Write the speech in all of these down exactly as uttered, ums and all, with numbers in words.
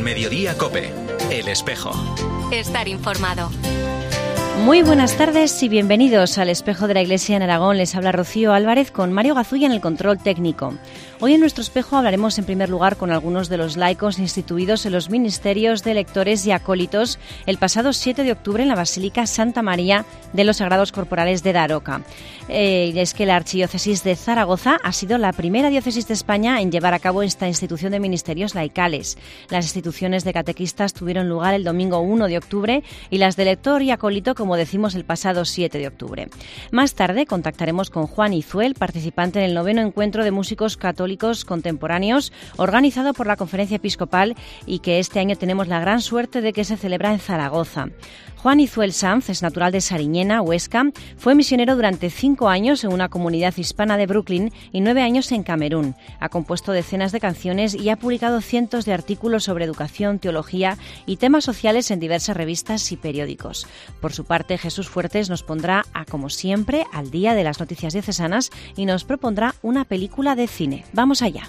En Mediodía COPE, El Espejo. Estar informado. Muy buenas tardes y bienvenidos al Espejo de la Iglesia en Aragón. Les habla Rocío Álvarez con Mario Gazulla en el control técnico. Hoy en nuestro espejo hablaremos en primer lugar con algunos de los laicos instituidos en los ministerios de lectores y acólitos el pasado siete de octubre en la Basílica Santa María de los Sagrados Corporales de Daroca. Eh, es que la Archidiócesis de Zaragoza ha sido la primera diócesis de España en llevar a cabo esta institución de ministerios laicales. Las instituciones de catequistas tuvieron lugar el domingo uno de octubre y las de lector y acólito, como decimos, el pasado siete de octubre. Más tarde contactaremos con Juan Izuel, participante en el noveno encuentro de músicos católicos contemporáneos organizado por la Conferencia Episcopal y que este año tenemos la gran suerte de que se celebra en Zaragoza. Juan Izuel Sanz es natural de Sariñena, Huesca, fue misionero durante cinco años en una comunidad hispana de Brooklyn y nueve años en Camerún. Ha compuesto decenas de canciones y ha publicado cientos de artículos sobre educación, teología y temas sociales en diversas revistas y periódicos. Por su parte, Jesús Fuertes nos pondrá, a, como siempre, al día de las noticias diocesanas y nos propondrá una película de cine. ¡Vamos allá!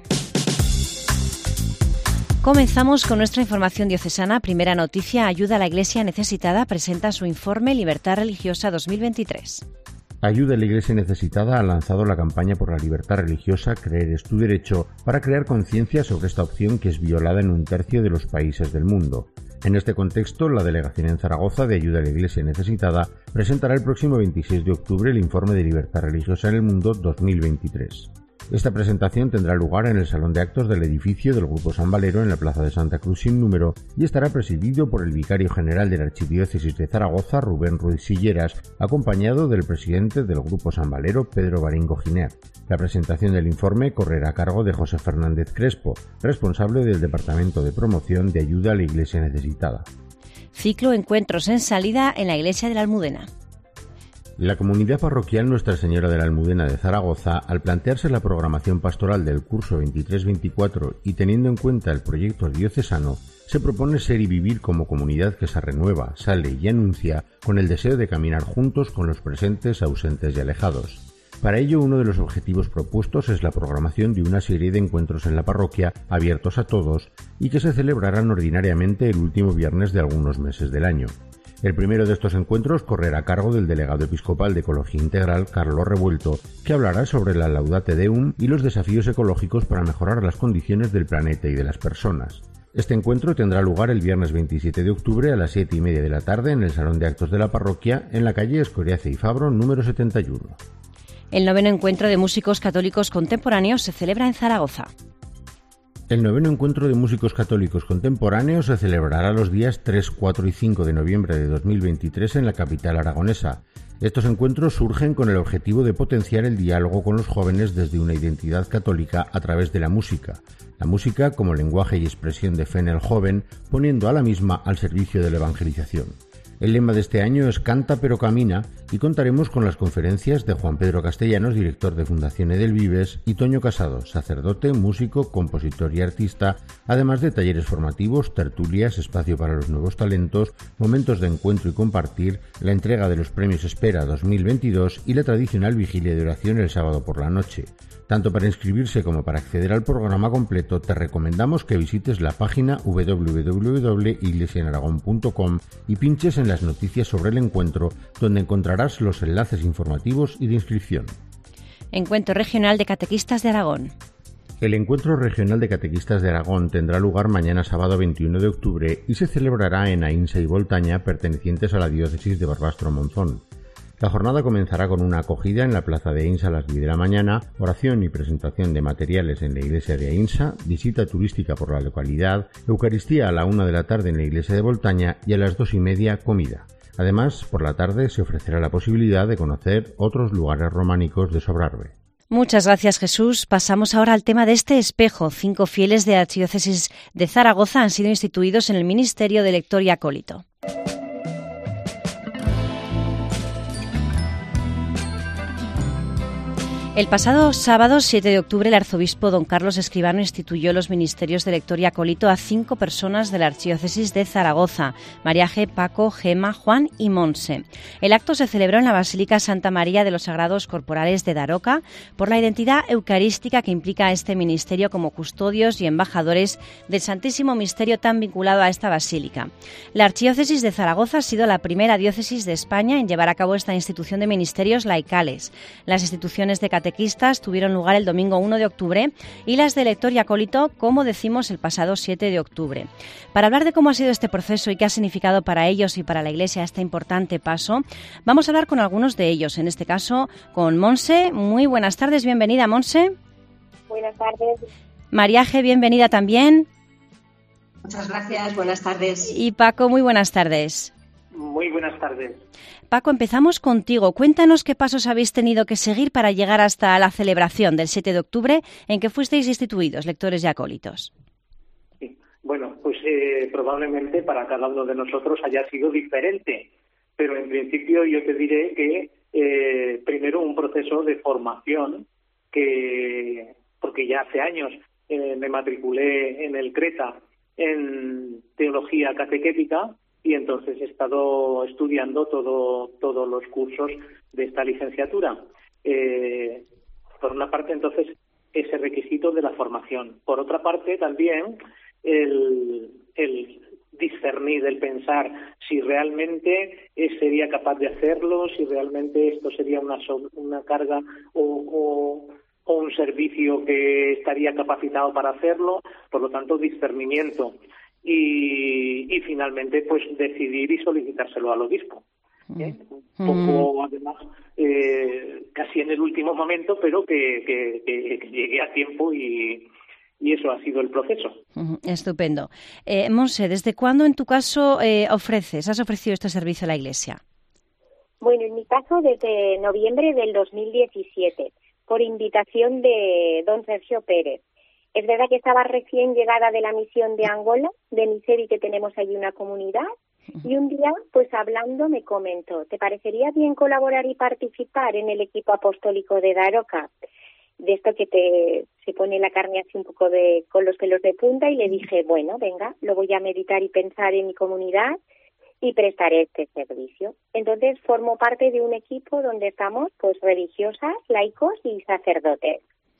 Comenzamos con nuestra información diocesana. Primera noticia: Ayuda a la Iglesia Necesitada presenta su informe Libertad Religiosa dos mil veintitrés. Ayuda a la Iglesia Necesitada ha lanzado la campaña por la libertad religiosa Creer es tu derecho para crear conciencia sobre esta opción que es violada en un tercio de los países del mundo. En este contexto, la Delegación en Zaragoza de Ayuda a la Iglesia Necesitada presentará el próximo veintiséis de octubre el informe de Libertad Religiosa en el Mundo dos mil veintitrés. Esta presentación tendrá lugar en el Salón de Actos del edificio del Grupo San Valero en la Plaza de Santa Cruz sin número y estará presidido por el Vicario General de la Archidiócesis de Zaragoza, Rubén Ruiz Silleras, acompañado del presidente del Grupo San Valero, Pedro Baringo Giner. La presentación del informe correrá a cargo de José Fernández Crespo, responsable del Departamento de Promoción de Ayuda a la Iglesia Necesitada. Ciclo Encuentros en Salida en la Iglesia de la Almudena. La comunidad parroquial Nuestra Señora de la Almudena de Zaragoza, al plantearse la programación pastoral del curso veintitrés veinticuatro y teniendo en cuenta el proyecto diocesano, se propone ser y vivir como comunidad que se renueva, sale y anuncia con el deseo de caminar juntos con los presentes, ausentes y alejados. Para ello, uno de los objetivos propuestos es la programación de una serie de encuentros en la parroquia abiertos a todos y que se celebrarán ordinariamente el último viernes de algunos meses del año. El primero de estos encuentros correrá a cargo del delegado episcopal de Ecología Integral, Carlos Revuelto, que hablará sobre la Laudate Deum y los desafíos ecológicos para mejorar las condiciones del planeta y de las personas. Este encuentro tendrá lugar el viernes veintisiete de octubre a las siete y media de la tarde en el Salón de Actos de la Parroquia, en la calle Escoriace y Fabro, número setenta y uno. El noveno encuentro de músicos católicos contemporáneos se celebra en Zaragoza. El noveno encuentro de músicos católicos contemporáneos se celebrará los días tres, cuatro y cinco de noviembre de dos mil veintitrés en la capital aragonesa. Estos encuentros surgen con el objetivo de potenciar el diálogo con los jóvenes desde una identidad católica a través de la música. La música como lenguaje y expresión de fe en el joven, poniendo a la misma al servicio de la evangelización. El lema de este año es Canta pero camina y contaremos con las conferencias de Juan Pedro Castellanos, director de Fundación Edelvives, y Toño Casado, sacerdote, músico, compositor y artista, además de talleres formativos, tertulias, espacio para los nuevos talentos, momentos de encuentro y compartir, la entrega de los premios Espera dos mil veintidós y la tradicional vigilia de oración el sábado por la noche. Tanto para inscribirse como para acceder al programa completo, te recomendamos que visites la página doble u doble u doble u punto iglesia en aragón punto com y pinches en las noticias sobre el encuentro, donde encontrarás los enlaces informativos y de inscripción. Encuentro Regional de Catequistas de Aragón. El Encuentro Regional de Catequistas de Aragón tendrá lugar mañana sábado veintiuno de octubre y se celebrará en Aínsa y Voltaña, pertenecientes a la diócesis de Barbastro-Monzón. La jornada comenzará con una acogida en la plaza de Aínsa a las diez de la mañana, oración y presentación de materiales en la iglesia de Aínsa, visita turística por la localidad, Eucaristía a la una de la tarde en la iglesia de Voltaña y a las dos y media comida. Además, por la tarde se ofrecerá la posibilidad de conocer otros lugares románicos de Sobrarbe. Muchas gracias, Jesús. Pasamos ahora al tema de este espejo. Cinco fieles de la Archidiócesis de Zaragoza han sido instituidos en el Ministerio de Lector y Acólito. El pasado sábado siete de octubre el arzobispo don Carlos Escribano instituyó los ministerios de lector y acólito a cinco personas de la archidiócesis de Zaragoza: Mariaje, Paco, Gema, Juan y Monse. El acto se celebró en la Basílica Santa María de los Sagrados Corporales de Daroca por la identidad eucarística que implica este ministerio como custodios y embajadores del Santísimo Misterio tan vinculado a esta basílica. La archidiócesis de Zaragoza ha sido la primera diócesis de España en llevar a cabo esta institución de ministerios laicales. Las instituciones de catequistas tuvieron lugar el domingo uno de octubre y las de lector y acólito, como decimos, el pasado siete de octubre. Para hablar de cómo ha sido este proceso y qué ha significado para ellos y para la Iglesia este importante paso, vamos a hablar con algunos de ellos, en este caso con Monse. Muy buenas tardes, bienvenida, Monse. Buenas tardes. Mariaje, bienvenida también. Muchas gracias, buenas tardes. Y Paco, muy buenas tardes. Muy buenas tardes. Paco, empezamos contigo. Cuéntanos qué pasos habéis tenido que seguir para llegar hasta la celebración del siete de octubre en que fuisteis instituidos lectores y acólitos. Sí. Bueno, pues eh, probablemente para cada uno de nosotros haya sido diferente, pero en principio yo te diré que eh, primero un proceso de formación, que porque ya hace años eh, me matriculé en el Creta en teología catequética, y entonces he estado estudiando todo, todos los cursos de esta licenciatura. Eh, por una parte, entonces, ese requisito de la formación. Por otra parte, también el, el discernir, el pensar si realmente sería capaz de hacerlo, si realmente esto sería una, una carga o, o, o un servicio que estaría capacitado para hacerlo. Por lo tanto, discernimiento. Y, y finalmente pues decidir y solicitárselo al obispo. ¿eh? Un poco además eh, casi en el último momento, pero que, que, que, que llegué a tiempo y, y eso ha sido el proceso. Estupendo. Eh, Monse, ¿desde cuándo en tu caso eh, ofreces, has ofrecido este servicio a la Iglesia? Bueno, en mi caso desde noviembre del dos mil diecisiete, por invitación de don Sergio Pérez. Es verdad que estaba recién llegada de la misión de Angola, de Miseri, que tenemos allí una comunidad, y un día, pues hablando, me comentó: ¿te parecería bien colaborar y participar en el equipo apostólico de Daroca? De esto que te se pone la carne así un poco de con los pelos de punta, y le dije, bueno, venga, lo voy a meditar y pensar en mi comunidad y prestaré este servicio. Entonces formo parte de un equipo donde estamos pues religiosas, laicos y sacerdotes.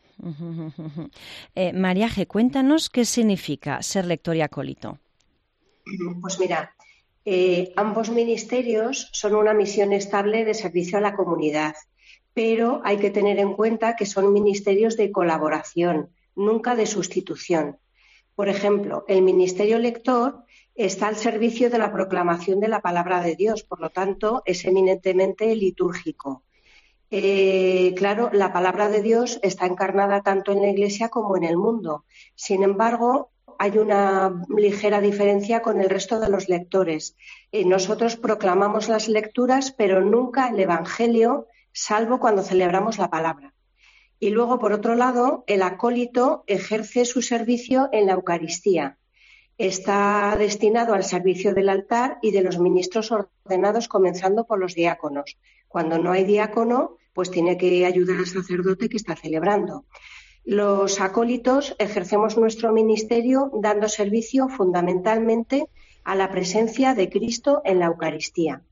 Eh, Mariaje, cuéntanos qué significa ser lector y acólito. Pues mira, eh, ambos ministerios son una misión estable de servicio a la comunidad, pero hay que tener en cuenta que son ministerios de colaboración, nunca de sustitución. Por ejemplo, el ministerio lector está al servicio de la proclamación de la palabra de Dios, por lo tanto, es eminentemente litúrgico. Eh, claro, la palabra de Dios está encarnada tanto en la Iglesia como en el mundo. Sin embargo, hay una ligera diferencia con el resto de los lectores. Eh, nosotros proclamamos las lecturas, pero nunca el Evangelio, salvo cuando celebramos la palabra. Y luego, por otro lado, el acólito ejerce su servicio en la Eucaristía. Está destinado al servicio del altar y de los ministros ordenados, comenzando por los diáconos. Cuando no hay diácono, pues tiene que ayudar al sacerdote que está celebrando. Los acólitos ejercemos nuestro ministerio dando servicio fundamentalmente a la presencia de Cristo en la Eucaristía.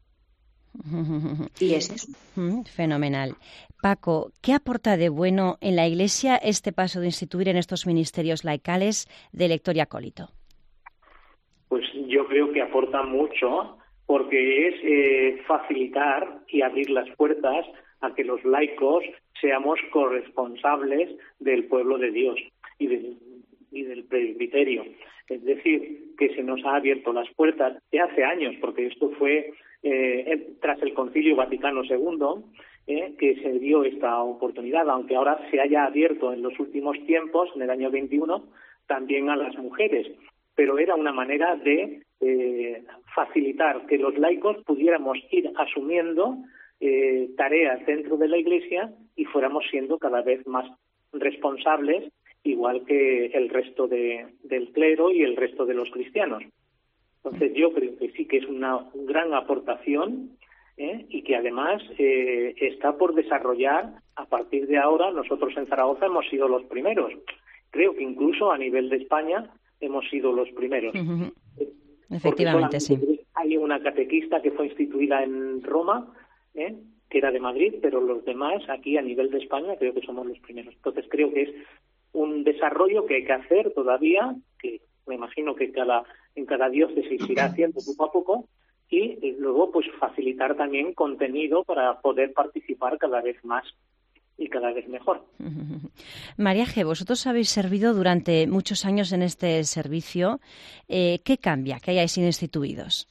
Y es eso. Fenomenal. Paco, ¿qué aporta de bueno en la Iglesia este paso de instituir en estos ministerios laicales de lector y acólito? Pues yo creo que aporta mucho, porque es eh, facilitar y abrir las puertas a que los laicos seamos corresponsables del pueblo de Dios y, de, y del presbiterio. Es decir, que se nos ha abierto las puertas de hace años, porque esto fue eh, tras el Concilio Vaticano segundo, eh, que se dio esta oportunidad, aunque ahora se haya abierto en los últimos tiempos, en el año veintiuno, también a las mujeres. Pero era una manera de eh, facilitar que los laicos pudiéramos ir asumiendo eh, tareas dentro de la Iglesia y fuéramos siendo cada vez más responsables, igual que el resto de, del clero y el resto de los cristianos. Entonces yo creo que sí que es una gran aportación ¿eh? Y que además eh, está por desarrollar a partir de ahora. Nosotros en Zaragoza hemos sido los primeros. Creo que incluso a nivel de España hemos sido los primeros. Uh-huh. Efectivamente, sí. Hay una catequista que fue instituida en Roma, ¿eh? que era de Madrid, pero los demás aquí a nivel de España creo que somos los primeros. Entonces creo que es un desarrollo que hay que hacer todavía, que me imagino que cada en cada diócesis irá haciendo poco a poco, y, y luego pues facilitar también contenido para poder participar cada vez más y cada vez mejor. María G., vosotros habéis servido durante muchos años en este servicio. Eh, ¿Qué cambia que hayáis sido instituidos?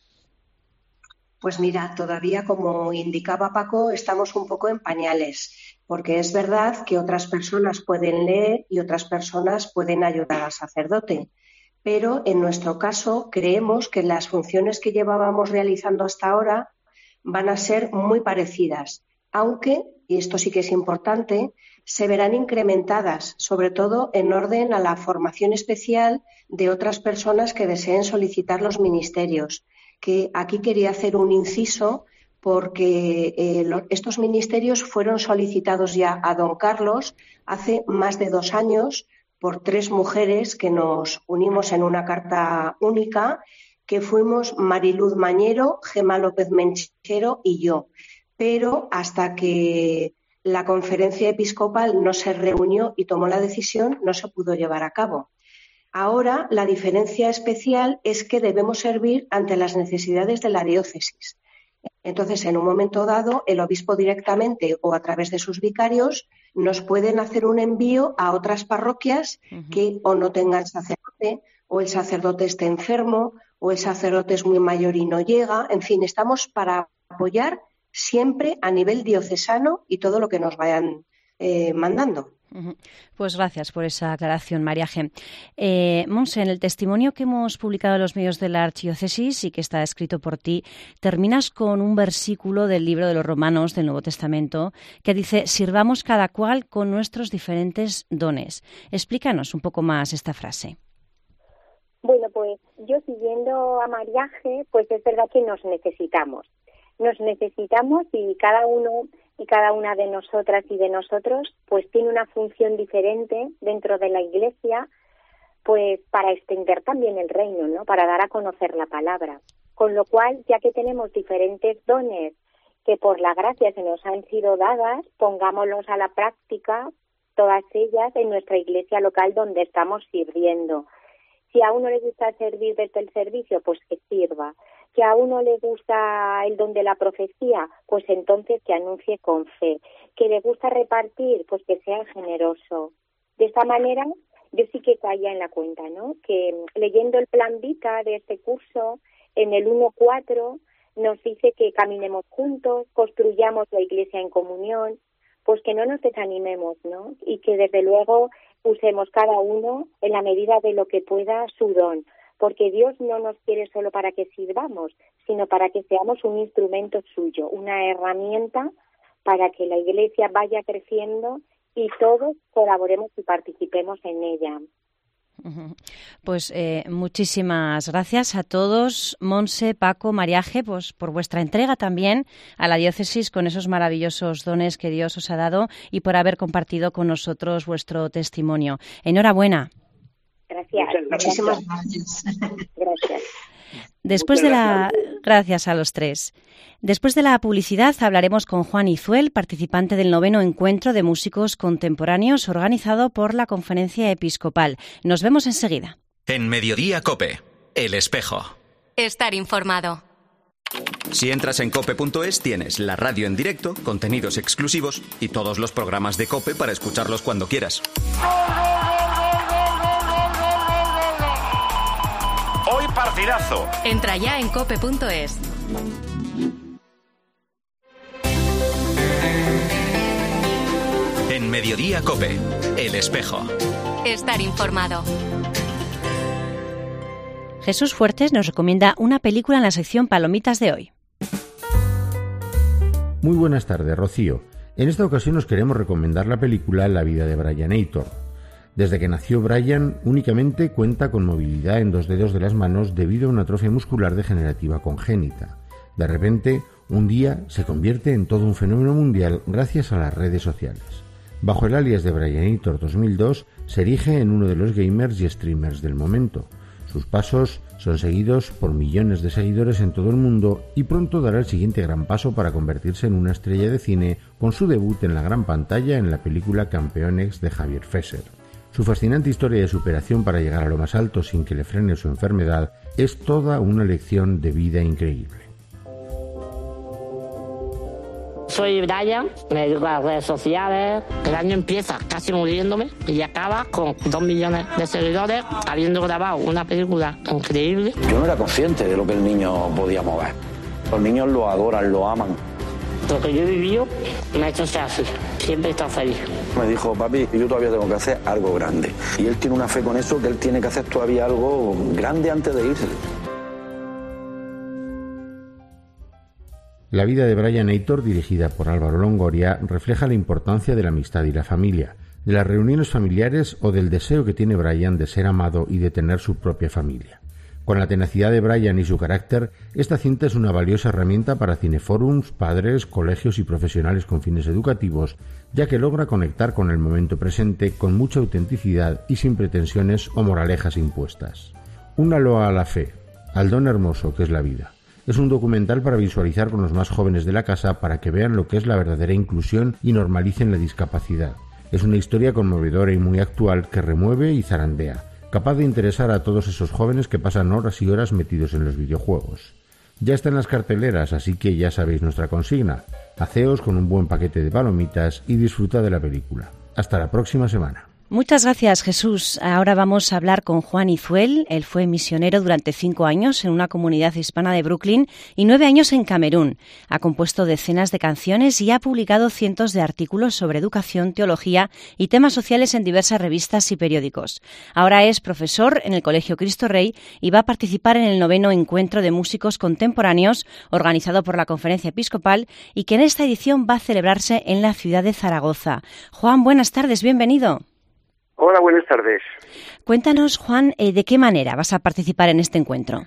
Pues mira, todavía, como indicaba Paco, estamos un poco en pañales, porque es verdad que otras personas pueden leer y otras personas pueden ayudar al sacerdote. Pero en nuestro caso creemos que las funciones que llevábamos realizando hasta ahora van a ser muy parecidas, aunque, y esto sí que es importante, se verán incrementadas, sobre todo en orden a la formación especial de otras personas que deseen solicitar los ministerios. Que aquí quería hacer un inciso porque eh, lo, estos ministerios fueron solicitados ya a don Carlos hace más de dos años por tres mujeres que nos unimos en una carta única, que fuimos Mariluz Mañero, Gemma López Menchero y yo. Pero hasta que la conferencia episcopal no se reunió y tomó la decisión, no se pudo llevar a cabo. Ahora, la diferencia especial es que debemos servir ante las necesidades de la diócesis. Entonces, en un momento dado, el obispo directamente o a través de sus vicarios nos pueden hacer un envío a otras parroquias uh-huh. que o no tengan sacerdote, o el sacerdote esté enfermo, o el sacerdote es muy mayor y no llega. En fin, estamos para apoyar siempre a nivel diocesano y todo lo que nos vayan eh, mandando. Pues gracias por esa aclaración, María G. Eh, Monse, en el testimonio que hemos publicado en los medios de la Archidiócesis y que está escrito por ti, terminas con un versículo del libro de los Romanos del Nuevo Testamento que dice: sirvamos cada cual con nuestros diferentes dones. Explícanos un poco más esta frase. Bueno, pues yo siguiendo a María G., pues es verdad que nos necesitamos. Nos necesitamos y cada uno y cada una de nosotras y de nosotros pues tiene una función diferente dentro de la Iglesia, pues para extender también el reino, ¿no? Para dar a conocer la palabra. Con lo cual, ya que tenemos diferentes dones que por la gracia se nos han sido dadas, pongámoslos a la práctica, todas ellas, en nuestra iglesia local donde estamos sirviendo. Si a uno le gusta servir desde el servicio, pues que sirva. Si a uno le gusta el don de la profecía, pues entonces que anuncie con fe. Que le gusta repartir, pues que sea generoso. De esta manera, yo sí que caía en la cuenta, ¿no? Que leyendo el plan Vita de este curso, en el uno cuatro, nos dice que caminemos juntos, construyamos la iglesia en comunión, pues que no nos desanimemos, ¿no? Y que desde luego usemos cada uno en la medida de lo que pueda su don, porque Dios no nos quiere solo para que sirvamos, sino para que seamos un instrumento suyo, una herramienta para que la Iglesia vaya creciendo y todos colaboremos y participemos en ella. Pues eh, muchísimas gracias a todos, Monse, Paco, María G., pues, por vuestra entrega también a la diócesis con esos maravillosos dones que Dios os ha dado y por haber compartido con nosotros vuestro testimonio. Enhorabuena. Gracias. Muchísimas gracias. Gracias. Después de la... Gracias a los tres. Después de la publicidad hablaremos con Juan Izuel, participante del noveno encuentro de músicos contemporáneos organizado por la Conferencia Episcopal. Nos vemos enseguida. En Mediodía COPE, El Espejo. Estar informado. Si entras en cope punto es tienes la radio en directo, contenidos exclusivos y todos los programas de COPE para escucharlos cuando quieras. Hoy partidazo. Entra ya en cope punto es. En Mediodía COPE, El Espejo. Estar informado. Jesús Fuertes nos recomienda una película en la sección Palomitas de hoy. Muy buenas tardes, Rocío. En esta ocasión os queremos recomendar la película La vida de Brian Aitor. Desde que nació Brian, únicamente cuenta con movilidad en dos dedos de las manos debido a una atrofia muscular degenerativa congénita. De repente, Un día se convierte en todo un fenómeno mundial gracias a las redes sociales. Bajo el alias de Brianator dos mil dos, se erige en uno de los gamers y streamers del momento. Sus pasos son seguidos por millones de seguidores en todo el mundo y pronto dará el siguiente gran paso para convertirse en una estrella de cine con su debut en la gran pantalla en la película Campeones de Javier Fesser. Su fascinante historia de superación para llegar a lo más alto sin que le frene su enfermedad es toda una lección de vida increíble. Soy Brian, me dedico a las redes sociales. El año empieza casi muriéndome y acaba con dos millones de seguidores, habiendo grabado una película increíble. Yo no era consciente de lo que el niño podía mover. Los niños lo adoran, lo aman. Lo que yo he vivido me ha hecho ser así. Siempre he estado feliz. Me dijo, papi, yo todavía tengo que hacer algo grande. Y él tiene una fe con eso, que él tiene que hacer todavía algo grande antes de irse. La vida de Brianator, dirigida por Álvaro Longoria, refleja la importancia de la amistad y la familia, de las reuniones familiares o del deseo que tiene Brian de ser amado y de tener su propia familia. Con la tenacidad de Brian y su carácter, esta cinta es una valiosa herramienta para cineforums, padres, colegios y profesionales con fines educativos, ya que logra conectar con el momento presente con mucha autenticidad y sin pretensiones o moralejas impuestas. Una loa a la fe, al don hermoso que es la vida. Es un documental para visualizar con los más jóvenes de la casa para que vean lo que es la verdadera inclusión y normalicen la discapacidad. Es una historia conmovedora y muy actual que remueve y zarandea, capaz de interesar a todos esos jóvenes que pasan horas y horas metidos en los videojuegos. Ya está en las carteleras, así que ya sabéis nuestra consigna. Haceos con un buen paquete de palomitas y disfruta de la película. Hasta la próxima semana. Muchas gracias, Jesús. Ahora vamos a hablar con Juan Izuel. Él fue misionero durante cinco años en una comunidad hispana de Brooklyn y nueve años en Camerún. Ha compuesto decenas de canciones y ha publicado cientos de artículos sobre educación, teología y temas sociales en diversas revistas y periódicos. Ahora es profesor en el Colegio Cristo Rey y va a participar en el noveno encuentro de músicos contemporáneos organizado por la Conferencia Episcopal y que en esta edición va a celebrarse en la ciudad de Zaragoza. Juan, buenas tardes, bienvenido. Hola, buenas tardes. Cuéntanos, Juan, eh, ¿de qué manera vas a participar en este encuentro?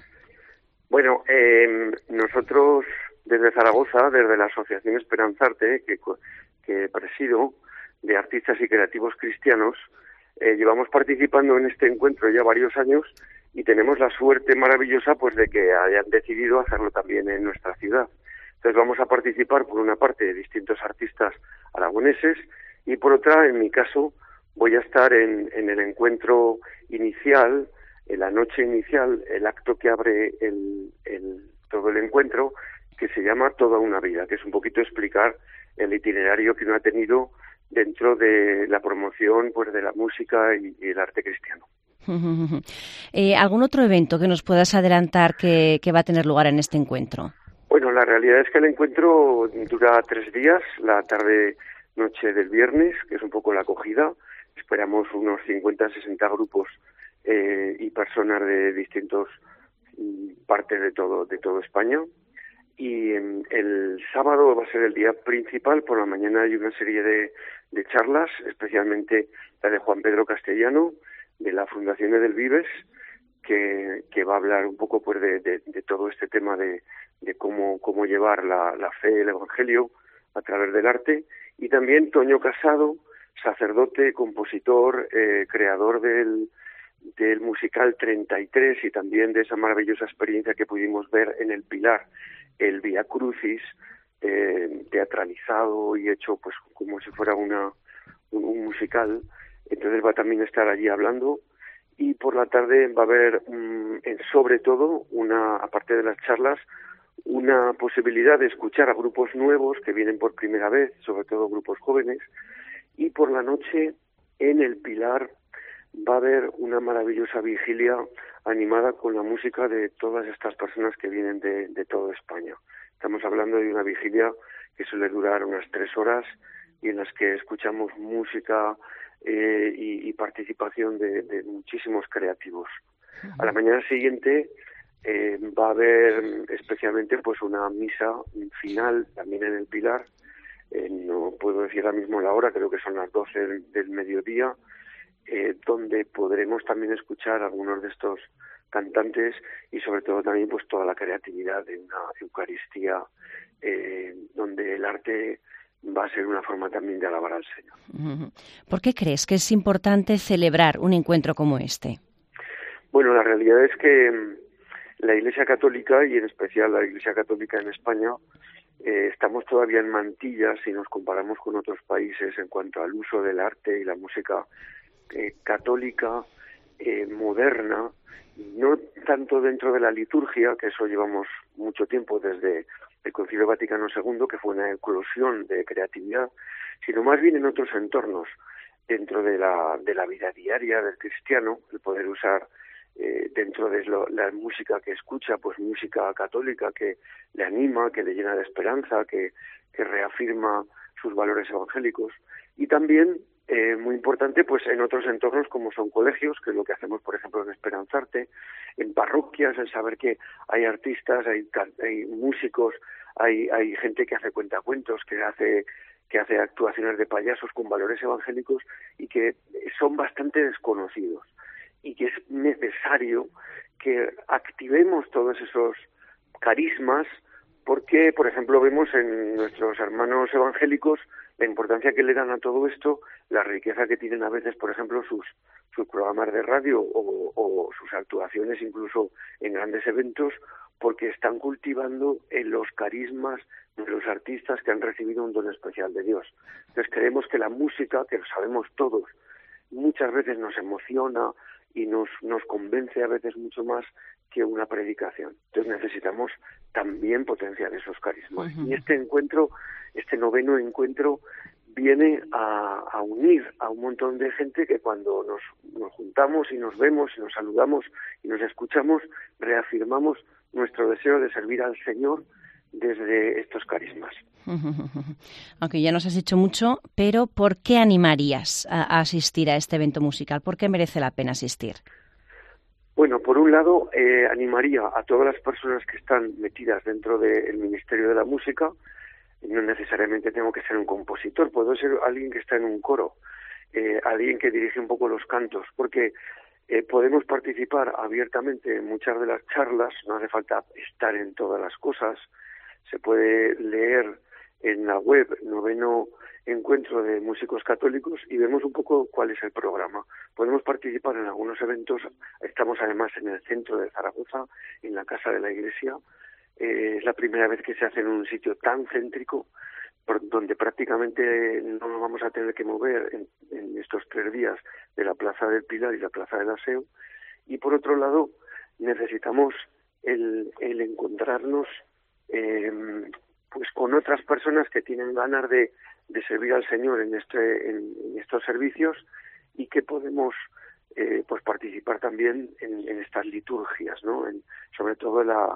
Bueno, eh, nosotros desde Zaragoza, desde la Asociación Esperanzarte, que, que presido, de artistas y creativos cristianos, eh, llevamos participando en este encuentro ya varios años y tenemos la suerte maravillosa pues de que hayan decidido hacerlo también en nuestra ciudad. Entonces vamos a participar, por una parte, de distintos artistas aragoneses y por otra, en mi caso, voy a estar en, en el encuentro inicial, en la noche inicial, el acto que abre el, el, todo el encuentro, que se llama Toda una vida, que es un poquito explicar el itinerario que uno ha tenido dentro de la promoción pues de la música y, y el arte cristiano. eh, ¿Algún otro evento que nos puedas adelantar que, que va a tener lugar en este encuentro? Bueno, la realidad es que el encuentro dura tres días, la tarde noche del viernes, que es un poco la acogida. Esperamos unos cincuenta a sesenta grupos eh, y personas de distintos mm, partes de todo de toda España. Y eh, el sábado va a ser el día principal. Por la mañana hay una serie de, de charlas, especialmente la de Juan Pedro Castellano, de la Fundación Edelvives, que, que va a hablar un poco pues de, de, de todo este tema de, de cómo, cómo llevar la, la fe, el Evangelio a través del arte. Y también Toño Casado, sacerdote, compositor, eh, creador del, del musical treinta y tres y también de esa maravillosa experiencia que pudimos ver en El Pilar, el Via Crucis, eh, teatralizado y hecho pues como si fuera una un, un musical. Entonces va también a estar allí hablando y por la tarde va a haber um, en, sobre todo una, aparte de las charlas, una posibilidad de escuchar a grupos nuevos que vienen por primera vez, sobre todo grupos jóvenes. Y por la noche, en El Pilar, va a haber una maravillosa vigilia animada con la música de todas estas personas que vienen de, de toda España. Estamos hablando de una vigilia que suele durar unas tres horas y en las que escuchamos música eh, y, y participación de, de muchísimos creativos. A la mañana siguiente eh, va a haber especialmente pues una misa final también en El Pilar. Eh, no puedo decir ahora mismo la hora, creo que son las doce del, del mediodía, eh, donde podremos también escuchar a algunos de estos cantantes y sobre todo también pues toda la creatividad de una Eucaristía eh, donde el arte va a ser una forma también de alabar al Señor. ¿Por qué crees que es importante celebrar un encuentro como este? Bueno, la realidad es que la Iglesia Católica, y en especial la Iglesia Católica en España, eh, estamos todavía en mantillas si nos comparamos con otros países en cuanto al uso del arte y la música eh, católica, eh, moderna, no tanto dentro de la liturgia, que eso llevamos mucho tiempo desde el Concilio Vaticano segundo, que fue una eclosión de creatividad, sino más bien en otros entornos, dentro de la, de la vida diaria del cristiano, el poder usar eh, dentro de lo, la música que escucha, pues música católica que le anima, que le llena de esperanza, que, que reafirma sus valores evangélicos, y también Eh, muy importante pues en otros entornos como son colegios, que es lo que hacemos por ejemplo en Esperanzarte, en parroquias, el saber que hay artistas, hay, hay músicos, hay, hay gente que hace cuentacuentos, que hace que hace actuaciones de payasos con valores evangélicos y que son bastante desconocidos, y que es necesario que activemos todos esos carismas, porque por ejemplo vemos en nuestros hermanos evangélicos la importancia que le dan a todo esto, la riqueza que tienen a veces, por ejemplo, sus sus programas de radio o, o sus actuaciones incluso en grandes eventos, porque están cultivando en los carismas de los artistas que han recibido un don especial de Dios. Entonces creemos que la música, que lo sabemos todos, muchas veces nos emociona y nos, nos convence a veces mucho más que una predicación. Entonces necesitamos también potenciar esos carismas. Uh-huh. Y este encuentro, este noveno encuentro, viene a, a unir a un montón de gente que cuando nos, nos juntamos y nos vemos y nos saludamos y nos escuchamos, reafirmamos nuestro deseo de servir al Señor desde estos carismas. Aunque ya nos has dicho mucho, pero ¿por qué animarías a, a asistir a este evento musical? ¿Por qué merece la pena asistir? Bueno, por un lado, eh, animaría a todas las personas que están metidas dentro del Ministerio de la Música. No necesariamente tengo que ser un compositor, puedo ser alguien que está en un coro, eh, alguien que dirige un poco los cantos, porque eh, podemos participar abiertamente en muchas de las charlas, no hace falta estar en todas las cosas, se puede leer en la web Noveno Encuentro de Músicos Católicos y vemos un poco cuál es el programa. Podemos participar en algunos eventos, estamos además en el centro de Zaragoza, en la Casa de la Iglesia. Eh, es la primera vez que se hace en un sitio tan céntrico, por donde prácticamente no nos vamos a tener que mover en, en estos tres días de la Plaza del Pilar y la Plaza del Aseo. Y por otro lado, necesitamos el, el encontrarnos eh, pues con otras personas que tienen ganas de, de servir al Señor en, este, en, en estos servicios, y que podemos eh, pues participar también en, en estas liturgias, ¿no? En, sobre todo la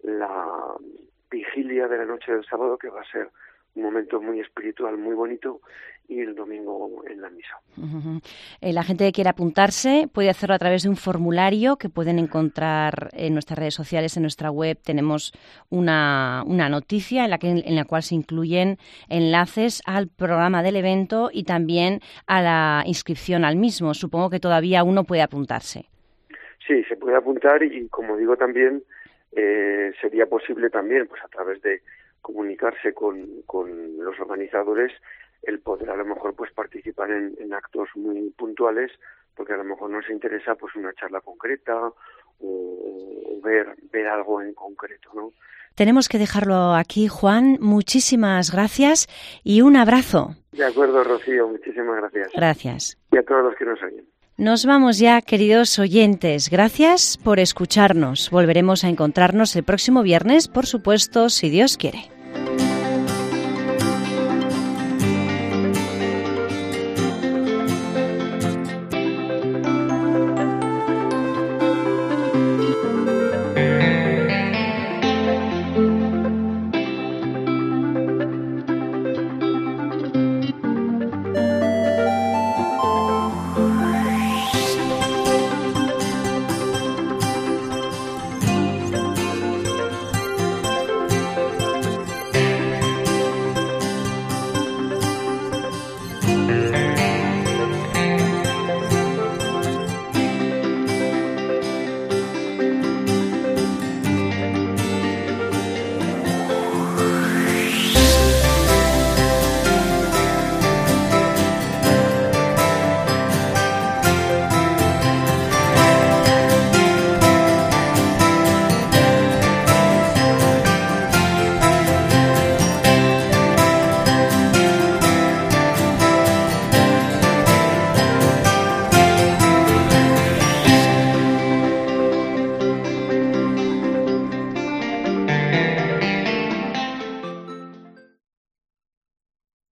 la vigilia de la noche del sábado, que va a ser un momento muy espiritual, muy bonito, y el domingo en la misa. Uh-huh. Eh, la gente que quiera apuntarse puede hacerlo a través de un formulario que pueden encontrar en nuestras redes sociales, en nuestra web. Tenemos una, una noticia en la, que, en la cual se incluyen enlaces al programa del evento y también a la inscripción al mismo. Supongo que todavía uno puede apuntarse. Sí, se puede apuntar, y como digo también, Eh, sería posible también, pues a través de comunicarse con, con los organizadores, el poder a lo mejor pues participar en, en actos muy puntuales, porque a lo mejor nos interesa pues una charla concreta o, o ver, ver algo en concreto, ¿no? Tenemos que dejarlo aquí, Juan. Muchísimas gracias y un abrazo. De acuerdo, Rocío, muchísimas gracias. Gracias. Y a todos los que nos oyen. Nos vamos ya, queridos oyentes. Gracias por escucharnos. Volveremos a encontrarnos el próximo viernes, por supuesto, si Dios quiere.